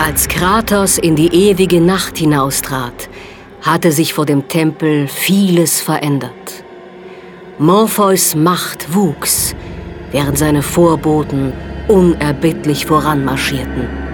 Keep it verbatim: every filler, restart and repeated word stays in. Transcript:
Als Kratos in die ewige Nacht hinaustrat, hatte sich vor dem Tempel vieles verändert. Morpheus' Macht wuchs, während seine Vorboten unerbittlich voranmarschierten.